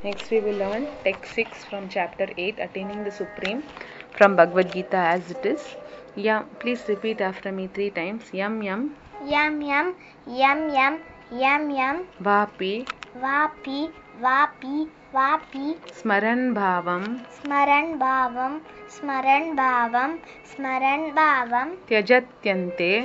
Next we will learn text 6 from chapter 8, Attaining the Supreme, from Bhagavad Gita as it is. Yam, please repeat after me 3 times. Yam yam. Yam yam, yam yam, yam yam. Vapi. Vapi, vapi, vapi. Smaran bhavam. Smaran bhavam, smaran bhavam, smaran bhavam. Tyajatyante.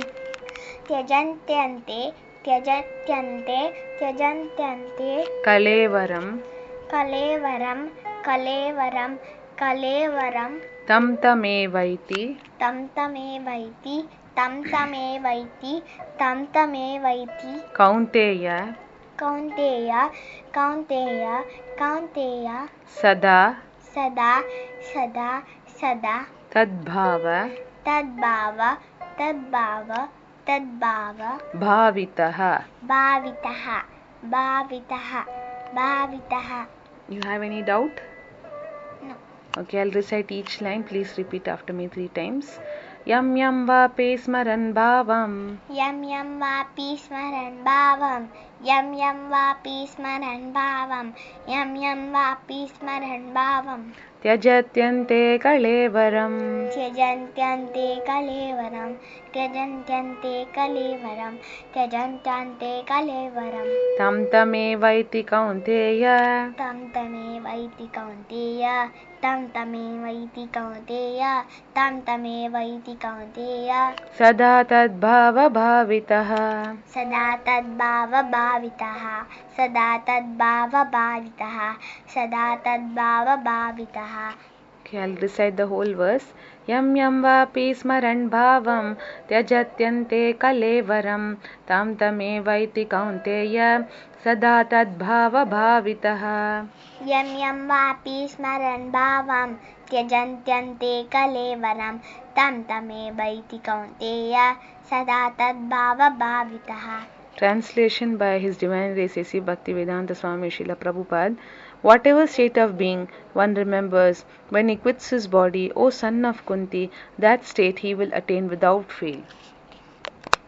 Tyajantyante, tyajatyante, tyajantyante. Kalevaram. Kalevaram, kalevaram, kalevaram. Tam tamevaiti. Tam tamevaiti, tam tamevaiti, tam tamevaiti. Kaunteya. Kaunteya, kaunteya, kaunteya. Sada. Sada, sada, sada. Tadbhava. Tadbhava, tadbhava, tadbhava. Bhavitaha. Bhavitaha, bhavitaha, bhavitaha. You have any doubt? No. Okay, I'll recite each line. Please repeat after me 3 times. Yam yam vape smaran bhavam. Yam yam vapi smaran bhavam. Yam yam vapi smaran bhavam. Yam yam vapi smaran bhavam. Tyajatyante kalevaram. Tyajantyante kalevaram. Tyajantyante kalevaram. Tyajantyante kalevaram. Tam tamevaiti kaunteya. Tam tamevaiti kaunteya. Tam tamevaiti kaunteya. Tam tamevaiti kaunteya. Sada tadbhava bhavitaha. Sada tadbhava bhavitaha. Sada tadbhava bhavitaha. Sada tadbhava bhavitaha. Okay, I'll recite the whole verse. Yam yam vapi smaran bhavam. Tyajatyante kalevaram. Tam tamevaiti kaunteya. Sada tadbhava bhavitaha. Yam yam vapi smaran bhavam. Tyajantyante kalevaram. Tam tamevaiti kaunteya. Sada tadbhava bhavitaha. Translation by His Divine Grace A.C. Bhaktivedanta Swami Srila Prabhupada. Whatever state of being one remembers when he quits his body, O son of Kunti, that state he will attain without fail.